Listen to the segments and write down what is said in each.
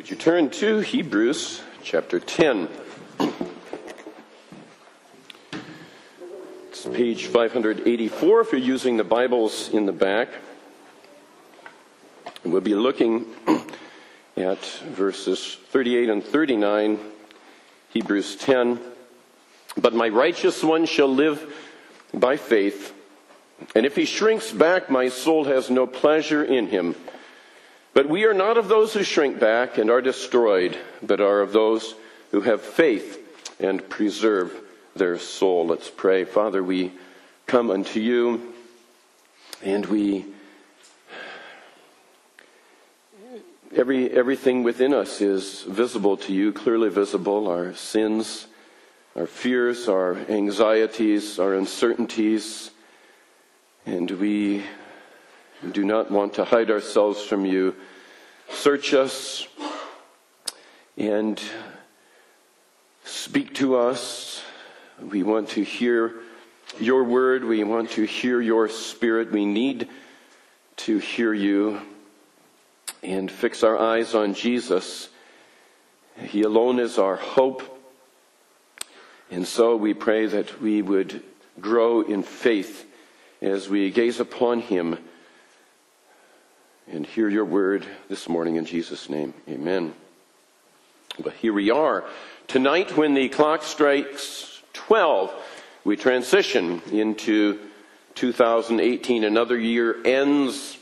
Would you turn to Hebrews chapter 10? It's page 584 if you're using the Bibles in the back. And we'll be looking at verses 38 and 39, Hebrews 10. But my righteous one shall live by faith, and if he shrinks back, my soul has no pleasure in him. But we are not of those who shrink back and are destroyed, but are of those who have faith and preserve their soul. Let's pray. Father, we come unto you, and everything within us is visible to you, clearly visible. Our sins, our fears, our anxieties, our uncertainties, and we do not want to hide ourselves from you. Search us and speak to us. We want to hear your word. We want to hear your spirit. We need to hear you and fix our eyes on Jesus. He alone is our hope. And so we pray that we would grow in faith as we gaze upon him and hear your word this morning in Jesus' name. Amen. But here we are. Tonight, when the clock strikes 12, we transition into 2018. Another year ends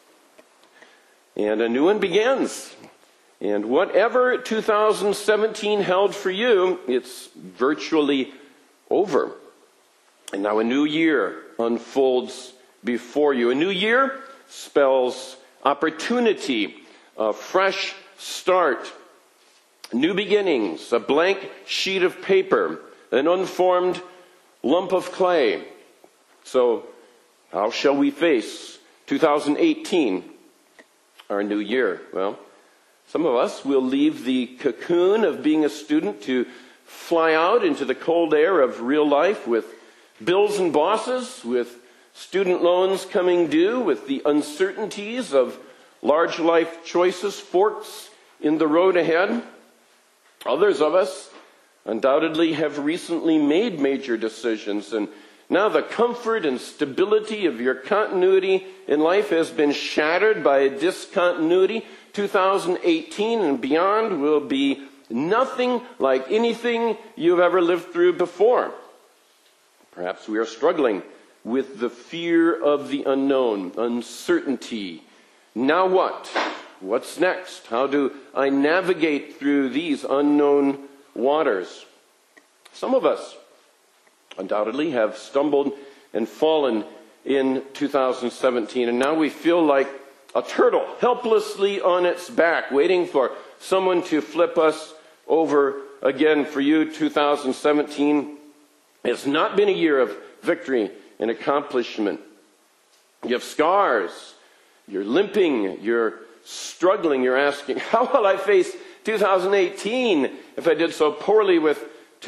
and a new one begins. And whatever 2017 held for you, it's virtually over. And now a new year unfolds before you. A new year spells opportunity, a fresh start, new beginnings, a blank sheet of paper, an unformed lump of clay. So, how shall we face 2018, our new year? Well, some of us will leave the cocoon of being a student to fly out into the cold air of real life with bills and bosses, with student loans coming due, with the uncertainties of large life choices, forks in the road ahead. Others of us undoubtedly have recently made major decisions, and now the comfort and stability of your continuity in life has been shattered by a discontinuity. 2018 and beyond will be nothing like anything you've ever lived through before. Perhaps we are struggling with the fear of the unknown, uncertainty. Now what? What's next? How do I navigate through these unknown waters? Some of us undoubtedly have stumbled and fallen in 2017, and now we feel like a turtle helplessly on its back, waiting for someone to flip us over again. For you, 2017 has not been a year of victory and accomplishment. You have scars. You're limping. You're struggling. You're asking, how will I face 2018 if I did so poorly with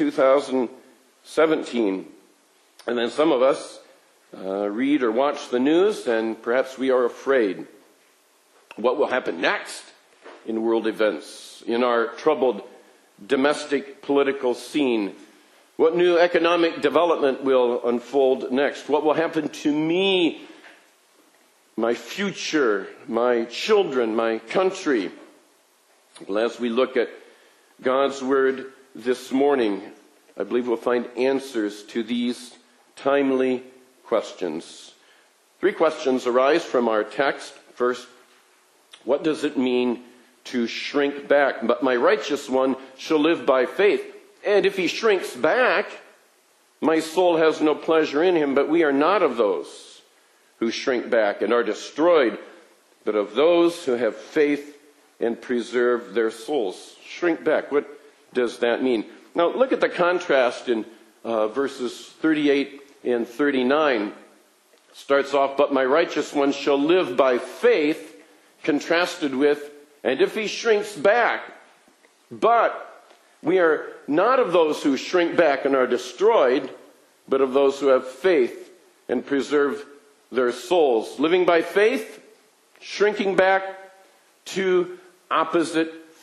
2017? And then some of us read or watch the news, and perhaps we are afraid. What will happen next in world events, in our troubled domestic political scene? What new economic development will unfold next? What will happen to me, my future, my children, my country? Well, as we look at God's Word this morning, I believe we'll find answers to these timely questions. 3 questions arise from our text. First, what does it mean to shrink back? But my righteous one shall live by faith. And if he shrinks back, my soul has no pleasure in him. But we are not of those who shrink back and are destroyed, but of those who have faith and preserve their souls. Shrink back. What does that mean? Now look at the contrast in verses 38 and 39. It starts off, but my righteous one shall live by faith, contrasted with, and if he shrinks back. But we are not of those who shrink back and are destroyed, but of those who have faith and preserve their souls. Living by faith, shrinking back, two opposite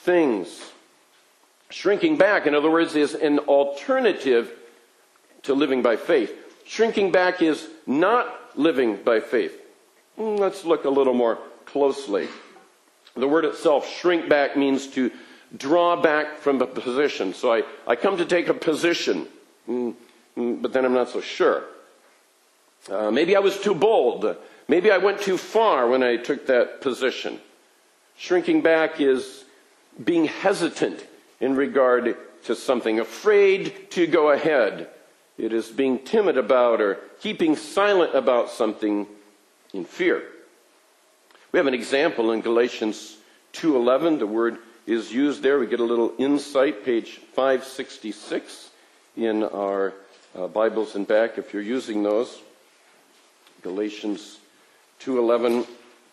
things. Shrinking back, in other words, is an alternative to living by faith. Shrinking back is not living by faith. Let's look a little more closely. The word itself, shrink back, means to draw back from a position. So I come to take a position, but then I'm not so sure. Maybe I was too bold. Maybe I went too far when I took that position. Shrinking back is being hesitant in regard to something, afraid to go ahead. It is being timid about or keeping silent about something in fear. We have an example in Galatians 2:11. The word is used there. We get a little insight, page 566 in our Bibles and back, if you're using those. Galatians 2:11.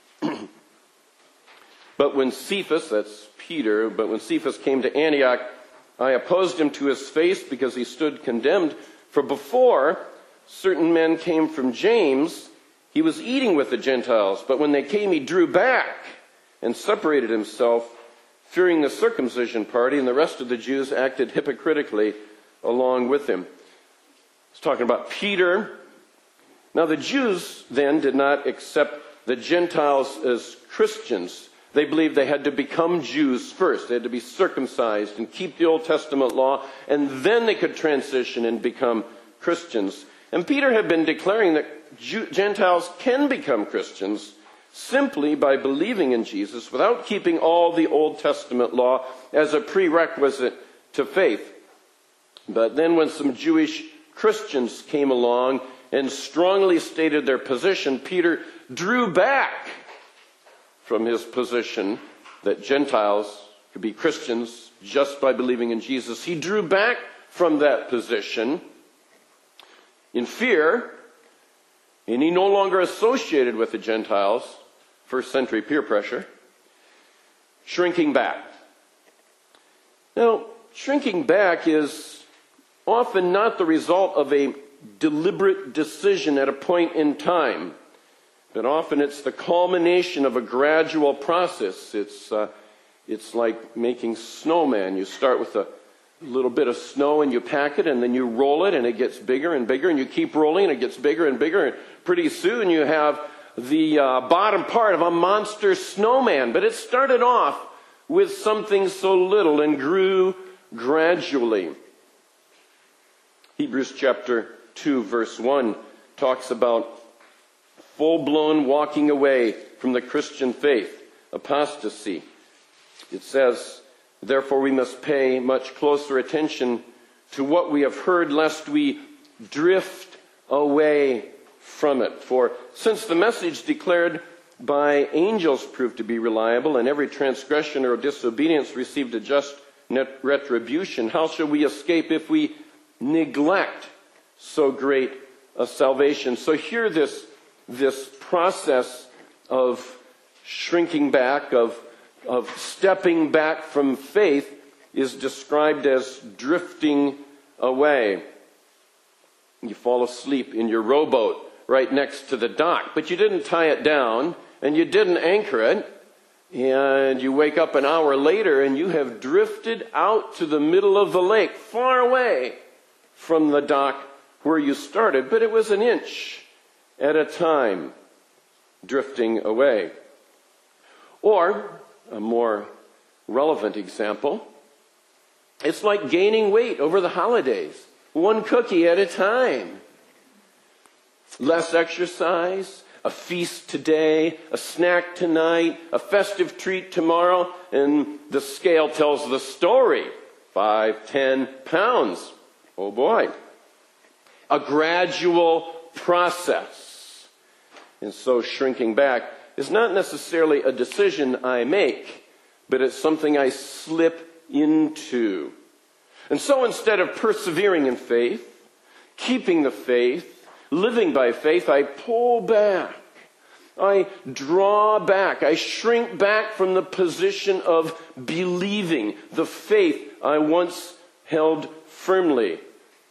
But when Cephas, that's Peter, but when Cephas came to Antioch, I opposed him to his face because he stood condemned. For before certain men came from James, he was eating with the Gentiles. But when they came, he drew back and separated himself, fearing the circumcision party, and the rest of the Jews acted hypocritically along with him. He's talking about Peter. Now the Jews then did not accept the Gentiles as Christians. They believed they had to become Jews first. They had to be circumcised and keep the Old Testament law, and then they could transition and become Christians. And Peter had been declaring that Gentiles can become Christians simply by believing in Jesus without keeping all the Old Testament law as a prerequisite to faith. But then when some Jewish Christians came along and strongly stated their position, Peter drew back from his position that Gentiles could be Christians just by believing in Jesus. He drew back from that position in fear, and he no longer associated with the Gentiles. First century peer pressure. Shrinking back. Now, shrinking back is often not the result of a deliberate decision at a point in time, but often it's the culmination of a gradual process. It's like making snowman. You start with a little bit of snow and you pack it, and then you roll it and it gets bigger and bigger, and you keep rolling and it gets bigger and bigger, and pretty soon you have the bottom part of a monster snowman. But it started off with something so little and grew gradually. Hebrews chapter 2 verse 1 talks about full-blown walking away from the Christian faith, apostasy. It says, therefore we must pay much closer attention to what we have heard, lest we drift away from it. For since the message declared by angels proved to be reliable, and every transgression or disobedience received a just retribution, how shall we escape if we neglect so great a salvation? So here this process of shrinking back, of stepping back from faith, is described as drifting away. You fall asleep in your rowboat right next to the dock, but you didn't tie it down and you didn't anchor it, and you wake up an hour later and you have drifted out to the middle of the lake, far away from the dock where you started, but it was an inch at a time, drifting away. Or, a more relevant example, it's like gaining weight over the holidays, one cookie at a time. Less exercise, a feast today, a snack tonight, a festive treat tomorrow, and the scale tells the story. 5-10 pounds. Oh boy. A gradual process. And so shrinking back is not necessarily a decision I make, but it's something I slip into. And so instead of persevering in faith, keeping the faith, living by faith, I pull back. I draw back. I shrink back from the position of believing, the faith I once held firmly.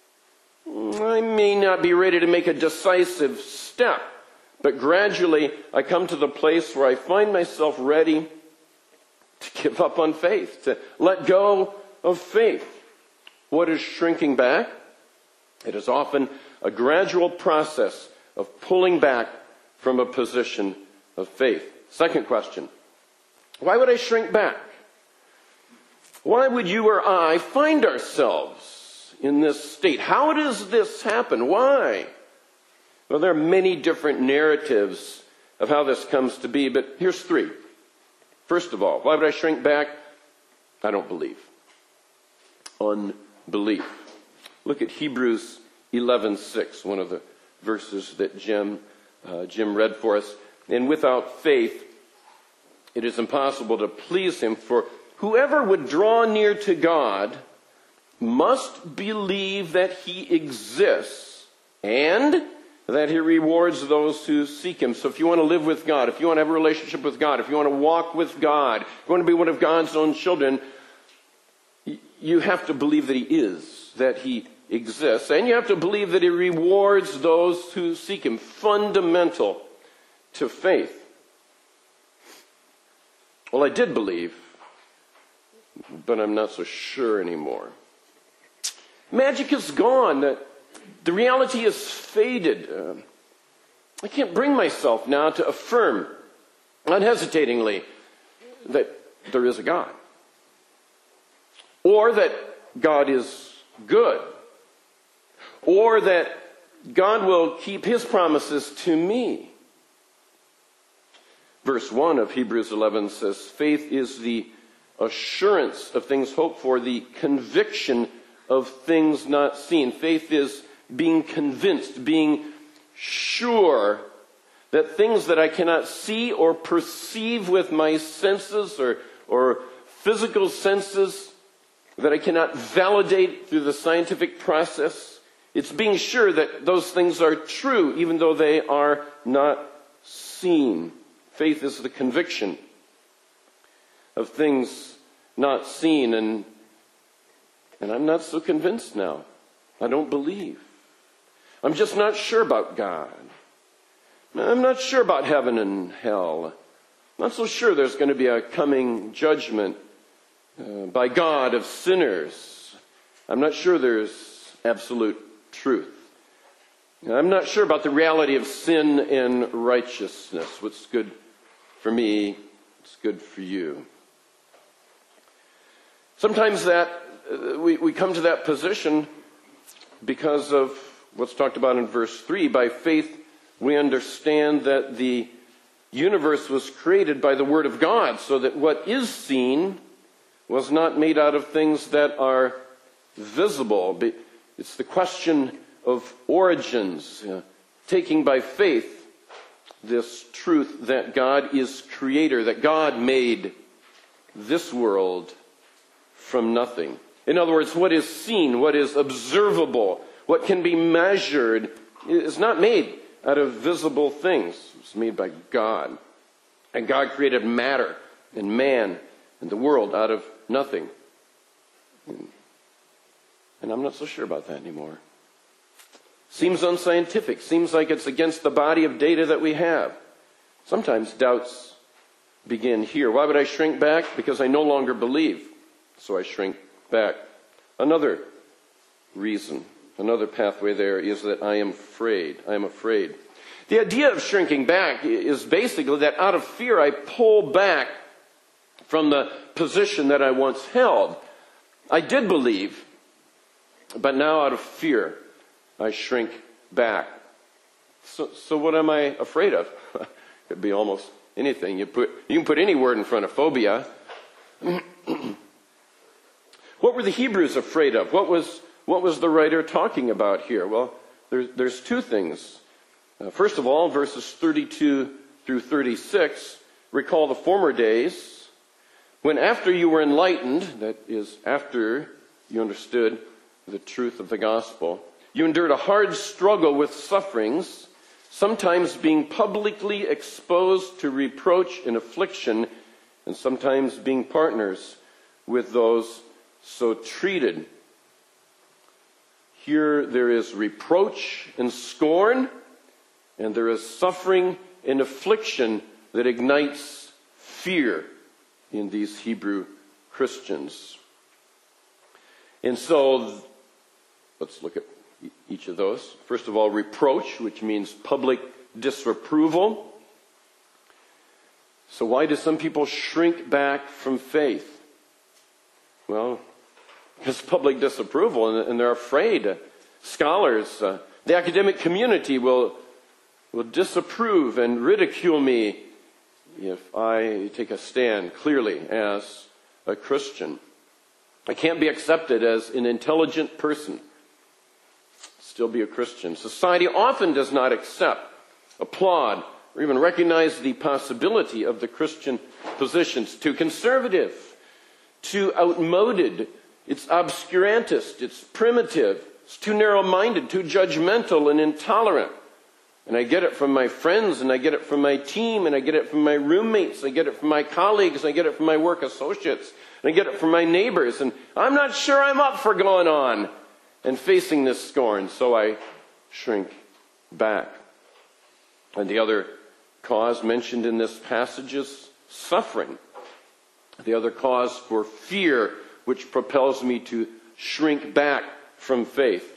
I may not be ready to make a decisive step, but gradually I come to the place where I find myself ready to give up on faith, to let go of faith. What is shrinking back? It is often a gradual process of pulling back from a position of faith. Second question, why would I shrink back? Why would you or I find ourselves in this state? How does this happen? Why? Well, there are many different narratives of how this comes to be, but here's three. First of all, why would I shrink back? I don't believe. Unbelief. Look at Hebrews 11:6, one of the verses that Jim read for us. And without faith, it is impossible to please him, for whoever would draw near to God must believe that he exists and that he rewards those who seek him. So if you want to live with God, if you want to have a relationship with God, if you want to walk with God, if you want to be one of God's own children, you have to believe that he is, that he exists, and you have to believe that he rewards those who seek him. Fundamental to faith. Well, I did believe, but I'm not so sure anymore. Magic is gone. The reality is faded. I can't bring myself now to affirm unhesitatingly that there is a God, or that God is good, or that God will keep his promises to me. Verse 1 of Hebrews 11 says, faith is the assurance of things hoped for, the conviction of things not seen. Faith is being convinced, being sure that things that I cannot see or perceive with my senses or physical senses, that I cannot validate through the scientific process, it's being sure that those things are true, even though they are not seen. Faith is the conviction of things not seen, and I'm not so convinced now. I don't believe. I'm just not sure about God. I'm not sure about heaven and hell. I'm not so sure there's going to be a coming judgment by God of sinners. I'm not sure there's absolute truth. I'm not sure about the reality of sin and righteousness. What's good for me, it's good for you. Sometimes that we come to that position because of what's talked about in verse 3. By faith, we understand that the universe was created by the Word of God, so that what is seen was not made out of things that are visible. It's the question of origins, taking by faith this truth that God is creator, that God made this world from nothing. In other words, what is seen, what is observable, what can be measured is not made out of visible things. It's made by God. And God created matter and man and the world out of nothing. And I'm not so sure about that anymore. Seems unscientific. Seems like it's against the body of data that we have. Sometimes doubts begin here. Why would I shrink back? Because I no longer believe. So I shrink back. Another reason, another pathway there is that I am afraid. I am afraid. The idea of shrinking back is basically that out of fear I pull back from the position that I once held. I did believe, but now out of fear I shrink back. So what am I afraid of? Could be almost anything. You can put any word in front of phobia. What were the Hebrews afraid of? What was the writer talking about here? Well, there's two things. First of all, verses 32 through 36 recall the former days when after you were enlightened, that is, after you understood the truth of the gospel, you endured a hard struggle with sufferings, sometimes being publicly exposed to reproach and affliction, and sometimes being partners with those so treated. Here there is reproach and scorn, and there is suffering and affliction that ignites fear. in these Hebrew Christians. And so, let's look at each of those. First of all, reproach, which means public disapproval. So why do some people shrink back from faith? Well, because public disapproval, and they're afraid. Scholars, the academic community will disapprove and ridicule me if I take a stand clearly as a Christian. I can't be accepted as an intelligent person, still be a Christian. Society often does not accept, applaud, or even recognize the possibility of the Christian position. It's too conservative, too outmoded, it's obscurantist, it's primitive, it's too narrow-minded, too judgmental and intolerant. And I get it from my friends, and I get it from my team, and I get it from my roommates, I get it from my colleagues, I get it from my work associates, and I get it from my neighbors. And I'm not sure I'm up for going on and facing this scorn, so I shrink back. And the other cause mentioned in this passage is suffering. The other cause for fear, which propels me to shrink back from faith.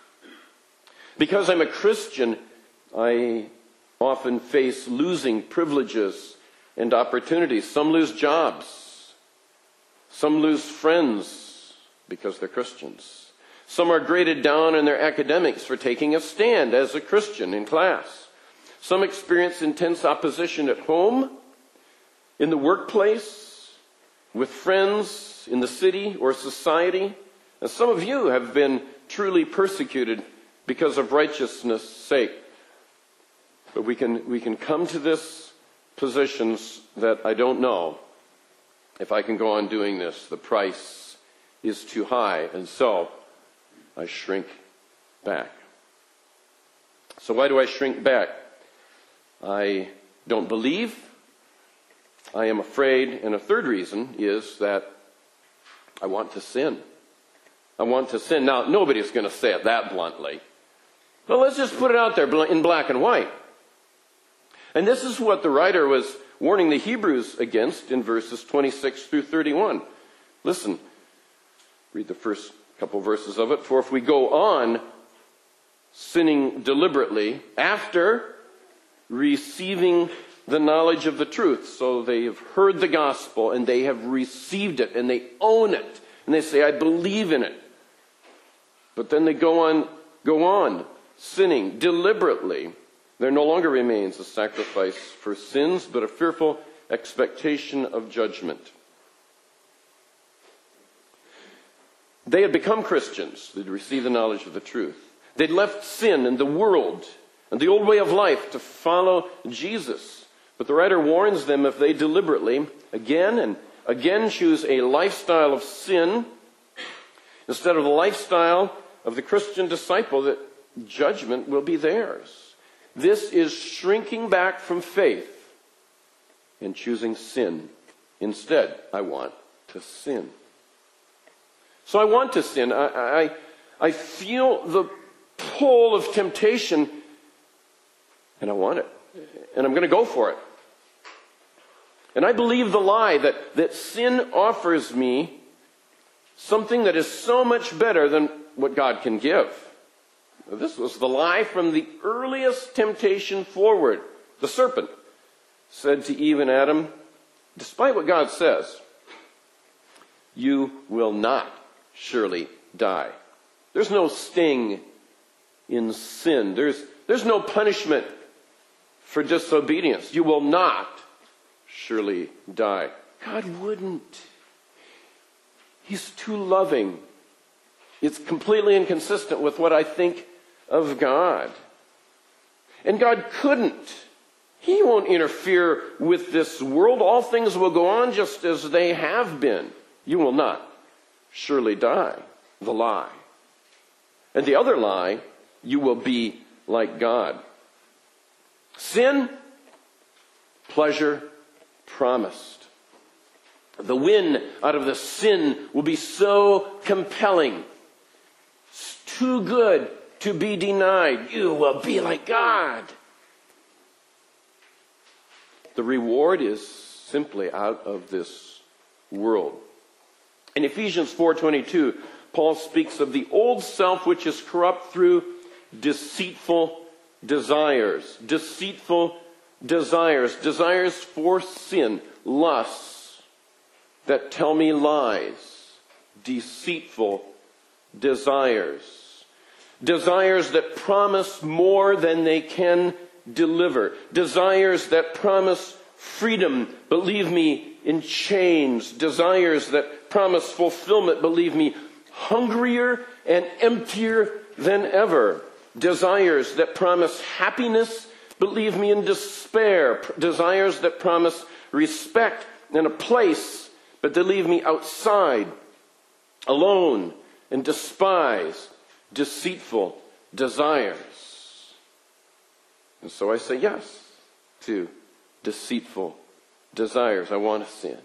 Because I'm a Christian, I often face losing privileges and opportunities. Some lose jobs. Some lose friends because they're Christians. Some are graded down in their academics for taking a stand as a Christian in class. Some experience intense opposition at home, in the workplace, with friends, in the city or society. And some of you have been truly persecuted because of righteousness' sake. But we can come to this positions that I don't know if I can go on doing this. The price is too high, and so I shrink back. So why do I shrink back? I don't believe. I am afraid. And a third reason is that I want to sin. I want to sin. Now, nobody's going to say it that bluntly. But let's just put it out there in black and white. And this is what the writer was warning the Hebrews against in verses 26 through 31. Listen, read the first couple verses of it. For if we go on sinning deliberately after receiving the knowledge of the truth, so they have heard the gospel and they have received it and they own it and they say, I believe in it. But then they go on sinning deliberately. There no longer remains a sacrifice for sins, but a fearful expectation of judgment. They had become Christians. They'd received the knowledge of the truth. They'd left sin and the world and the old way of life to follow Jesus. But the writer warns them if they deliberately, again and again, choose a lifestyle of sin instead of the lifestyle of the Christian disciple, that judgment will be theirs. This is shrinking back from faith and choosing sin. Instead, I want to sin. So I want to sin. I feel the pull of temptation, and I want it. And I'm going to go for it. And I believe the lie that sin offers me something that is so much better than what God can give. This was the lie from the earliest temptation forward. The serpent said to Eve and Adam, despite what God says, you will not surely die. There's no sting in sin. There's no punishment for disobedience. You will not surely die. God wouldn't. He's too loving. It's completely inconsistent with what I think of God. And God couldn't. He won't interfere with this world. All things will go on just as they have been. You will not surely die. The lie. And the other lie, you will be like God. Sin, pleasure promised. The win out of the sin will be so compelling. It's too good to be denied. You will be like God. The reward is simply out of this world. In Ephesians 4:22, Paul speaks of the old self which is corrupt through deceitful desires. Deceitful desires. Desires for sin. Lusts that tell me lies. Deceitful desires. Desires that promise more than they can deliver. Desires that promise freedom but leave me in chains. Desires that promise fulfillment but leave me hungrier and emptier than ever. Desires that promise happiness but leave me in despair. Desires that promise respect and a place but they leave me outside, alone and despised. Deceitful desires. And so I say yes to deceitful desires. I want to sin.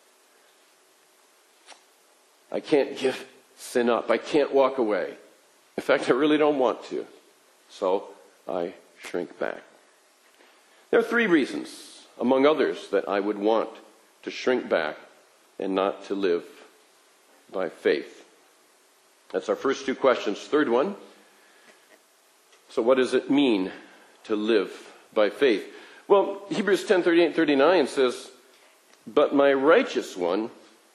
I can't give sin up. I can't walk away. In fact, I really don't want to. So I shrink back. There are 3 reasons, among others, that I would want to shrink back and not to live by faith. That's our first 2 questions. Third one. So what does it mean to live by faith? Well, Hebrews 10:38-39 says, "But my righteous one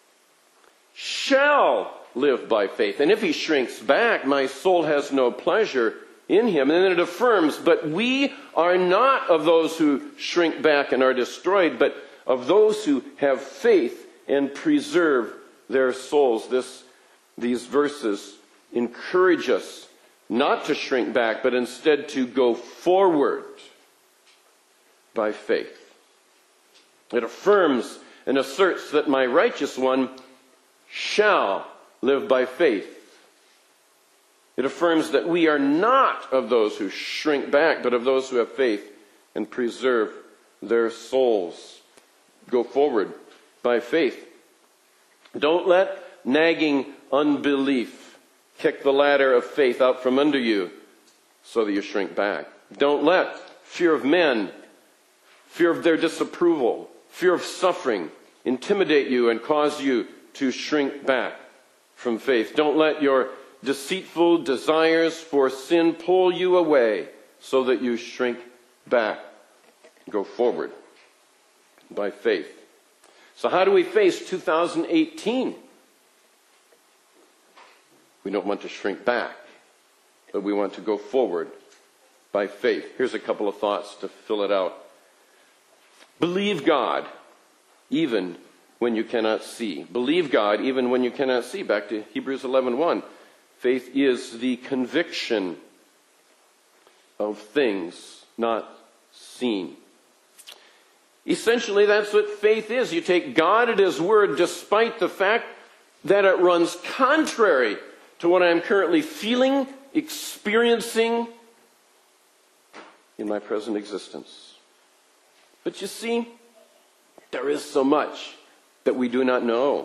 shall live by faith. And if he shrinks back, my soul has no pleasure in him." And then it affirms, "But we are not of those who shrink back and are destroyed, but of those who have faith and preserve their souls." These verses encourage us not to shrink back, but instead to go forward by faith. It affirms and asserts that my righteous one shall live by faith. It affirms that we are not of those who shrink back, but of those who have faith and preserve their souls. Go forward by faith. Don't let nagging unbelief kick the ladder of faith out from under you so that you shrink back. Don't let fear of men, fear of their disapproval, fear of suffering intimidate you and cause you to shrink back from faith. Don't let your deceitful desires for sin pull you away so that you shrink back. Go forward by faith. So how do we face 2018? We don't want to shrink back, but we want to go forward by faith. Here's a couple of thoughts to fill it out. Believe God even when you cannot see. Believe God even when you cannot see. Back to Hebrews 11:1. Faith is the conviction of things not seen. Essentially, that's what faith is. You take God at His word despite the fact that it runs contrary to what I'm currently feeling, experiencing in my present existence. But you see, there is so much that we do not know.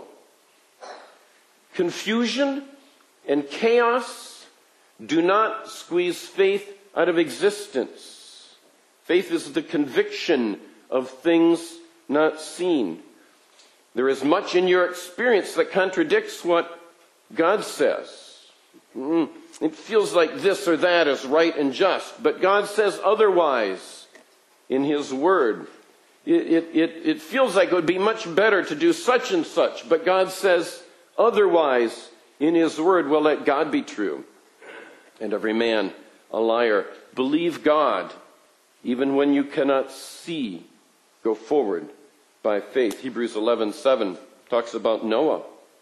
Confusion and chaos do not squeeze faith out of existence. Faith is the conviction of things not seen. There is much in your experience that contradicts what God says. It feels like this or that is right and just, but God says otherwise in His Word. It feels like it would be much better to do such and such, but God says otherwise in His Word. Well, let God be true, and every man a liar. Believe God, even when you cannot see. Go forward by faith. Hebrews 11:7 talks about Noah.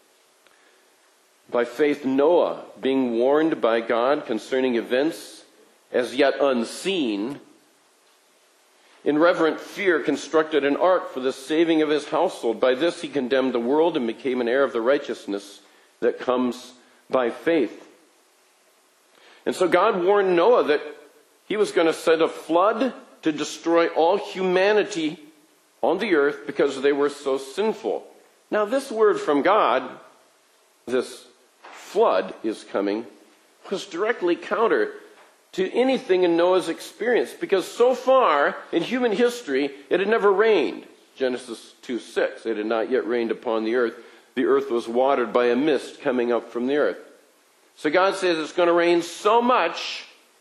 By faith, Noah, being warned by God concerning events as yet unseen, in reverent fear constructed an ark for the saving of his household. By this he condemned the world and became an heir of the righteousness that comes by faith. And so God warned Noah that He was going to send a flood to destroy all humanity on the earth because they were so sinful. Now this word from God, this flood is coming, was directly counter to anything in Noah's experience, because so far in human history it had never rained. Genesis 2:6. It had not yet rained upon the earth. The earth was watered by a mist coming up from the earth. So God says it's going to rain so much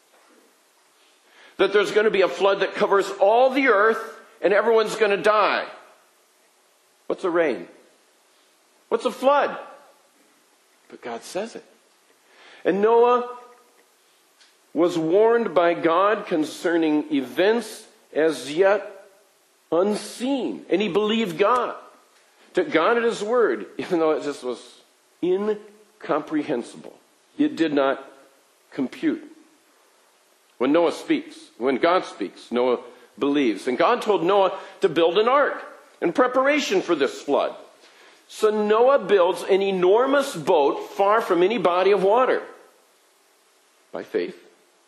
that there's going to be a flood that covers all the earth and everyone's going to die. What's a rain? What's a flood? But God says it. And Noah was warned by God concerning events as yet unseen. And he believed God. Took God at his word, even though it just was incomprehensible. It did not compute. When Noah speaks, when God speaks, Noah believes. And God told Noah to build an ark in preparation for this flood. So Noah builds an enormous boat far from any body of water. By faith.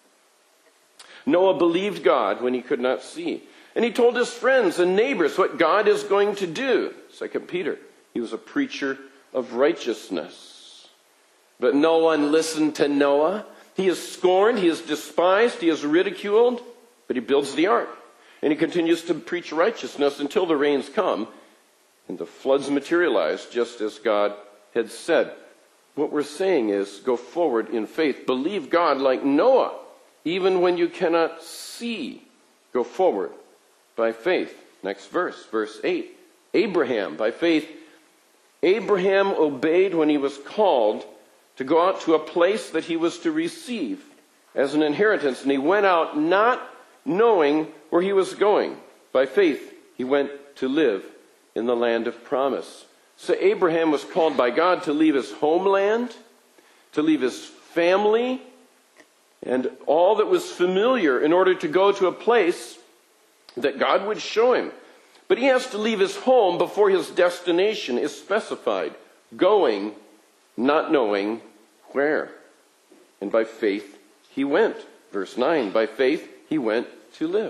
Noah believed God when he could not see. And he told his friends and neighbors what God is going to do. 2 Peter. He was a preacher of righteousness. But no one listened to Noah. He is scorned, he is despised, he is ridiculed. But he builds the ark. And he continues to preach righteousness until the rains come. And the floods materialize just as God had said. What we're saying is, go forward in faith. Believe God like Noah, even when you cannot see. Go forward by faith. Next verse, verse 8. Abraham, by faith, Abraham obeyed when he was called to go out to a place that he was to receive as an inheritance. And he went out not knowing where he was going. By faith, he went to live in the land of promise. So Abraham was called by God to leave his homeland, to leave his family, and all that was familiar in order to go to a place that God would show him. But he has to leave his home before his destination is specified. Going, not knowing where. And by faith he went. Verse 9, by faith he went to live.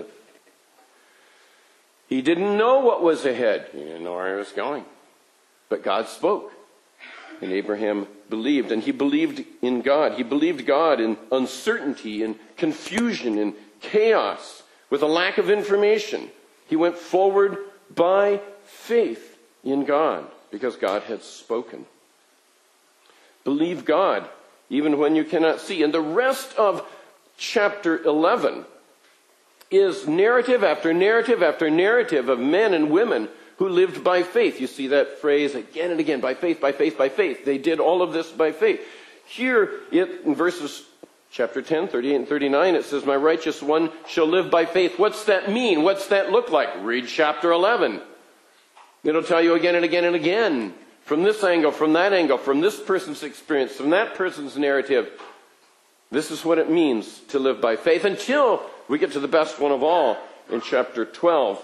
He didn't know what was ahead. He didn't know where he was going. But God spoke. And Abraham believed. And he believed in God. He believed God in uncertainty, in confusion, in chaos, with a lack of information. He went forward by faith in God, because God had spoken. Believe God, even when you cannot see. And the rest of chapter 11 is narrative after narrative after narrative of men and women who lived by faith. You see that phrase again and again, by faith, by faith, by faith. They did all of this by faith. Here, in verses chapter 10, 38 and 39, it says, my righteous one shall live by faith. What's that mean? What's that look like? Read chapter 11. It'll tell you again and again and again, from this angle, from that angle, from this person's experience, from that person's narrative. This is what it means to live by faith, until we get to the best one of all in chapter 12,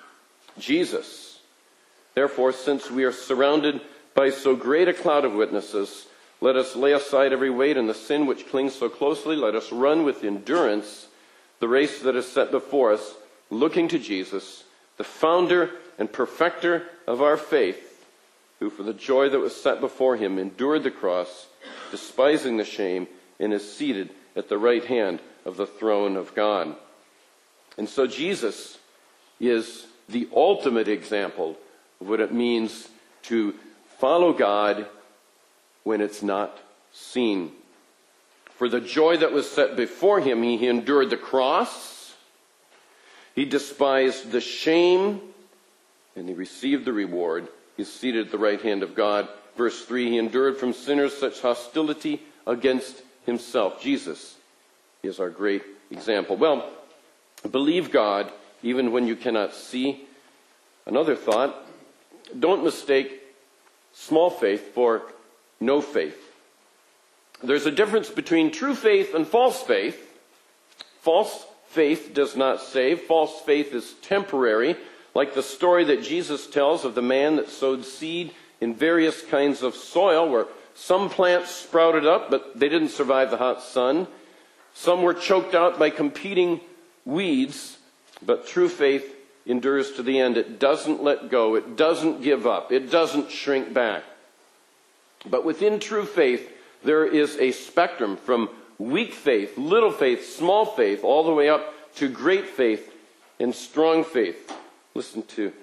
Jesus. Therefore, since we are surrounded by so great a cloud of witnesses, let us lay aside every weight and the sin which clings so closely. Let us run with endurance the race that is set before us, looking to Jesus, the founder and perfecter of our faith, who for the joy that was set before him endured the cross, despising the shame, and is seated at the right hand of the throne of God. And so Jesus is the ultimate example of what it means to follow God when it's not seen. For the joy that was set before him, he endured the cross, he despised the shame, and he received the reward. He's seated at the right hand of God. Verse 3, he endured from sinners such hostility against himself. Jesus is our great example. Well, believe God even when you cannot see. Another thought, don't mistake small faith for no faith. There's a difference between true faith and false faith. False faith does not save. False faith is temporary, like the story that Jesus tells of the man that sowed seed in various kinds of soil, where some plants sprouted up, but they didn't survive the hot sun. Some were choked out by competing weeds, but true faith endures to the end. It doesn't let go. It doesn't give up. It doesn't shrink back. But within true faith, there is a spectrum from weak faith, little faith, small faith, all the way up to great faith and strong faith. Listen to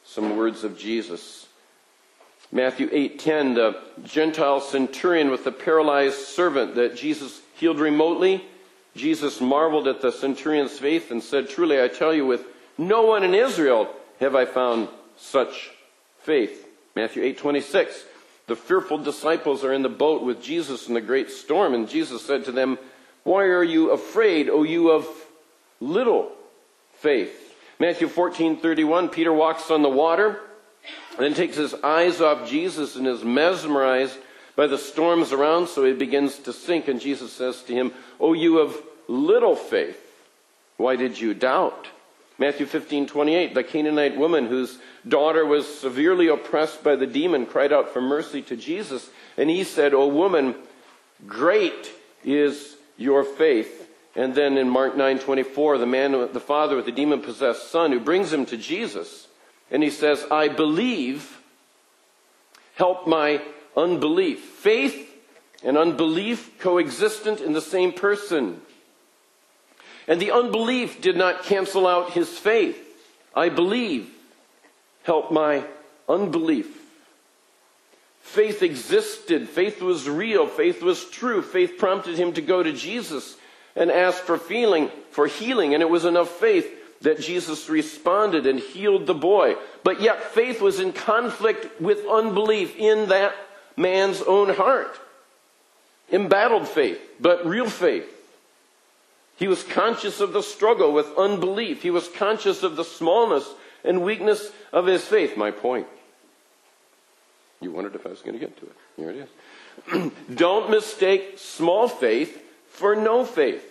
some words of Jesus. Matthew 8:10, the Gentile centurion with the paralyzed servant that Jesus healed remotely. Jesus marveled at the centurion's faith and said, "Truly I tell you, with no one in Israel have I found such faith." Matthew 8:26, the fearful disciples are in the boat with Jesus in the great storm, and Jesus said to them, "Why are you afraid, O you of little faith?" Matthew 14:31, Peter walks on the water, then takes his eyes off Jesus and is mesmerized by the storms around, so he begins to sink. And Jesus says to him, "O you of little faith, why did you doubt?" Matthew 15:28, the Canaanite woman whose daughter was severely oppressed by the demon cried out for mercy to Jesus. And he said, "O woman, great is your faith." And then in Mark 9:24, the father with the demon-possessed son who brings him to Jesus, and he says, "I believe, help my unbelief." Faith and unbelief coexistent in the same person. And the unbelief did not cancel out his faith. "I believe, help my unbelief." Faith existed. Faith was real. Faith was true. Faith prompted him to go to Jesus and ask for healing. And it was enough faith that Jesus responded and healed the boy. But yet faith was in conflict with unbelief in that man's own heart. Embattled faith, but real faith. He was conscious of the struggle with unbelief. He was conscious of the smallness and weakness of his faith. My point. You wondered if I was going to get to it. Here it is. Don't mistake small faith for no faith.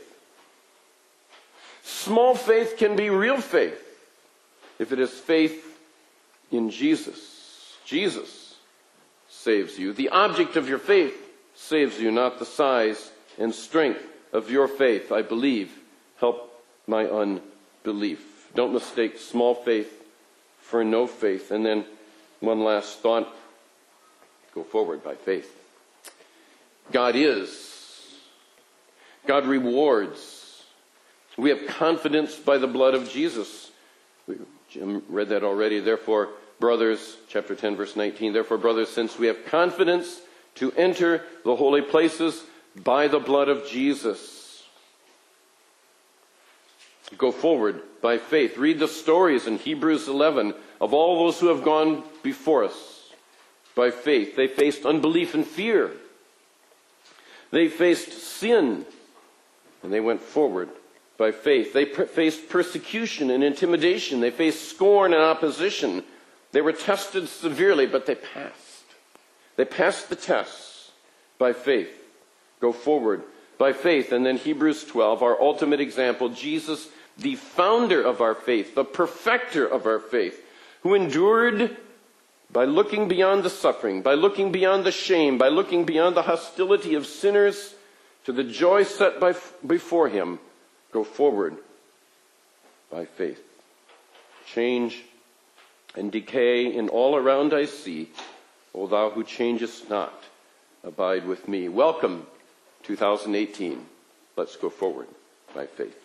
Small faith can be real faith if it is faith in Jesus. Jesus saves you. The object of your faith saves you, not the size and strength of your faith. I believe, help my unbelief. Don't mistake small faith for no faith. And then one last thought. Go forward by faith. God is. God rewards. We have confidence by the blood of Jesus. Jim read that already. Therefore, brothers, chapter 10, verse 19. Therefore, brothers, since we have confidence to enter the holy places by the blood of Jesus, go forward by faith. Read the stories in Hebrews 11 of all those who have gone before us by faith. They faced unbelief and fear. They faced sin, and they went forward by faith. They faced persecution and intimidation. They faced scorn and opposition. They were tested severely, but they passed. They passed the tests by faith. Go forward by faith. And then Hebrews 12, our ultimate example, Jesus, the founder of our faith, the perfecter of our faith, who endured by looking beyond the suffering, by looking beyond the shame, by looking beyond the hostility of sinners to the joy set before him. Go forward by faith. Change and decay in all around I see. O thou who changest not, abide with me. Welcome, 2018. Let's go forward by faith.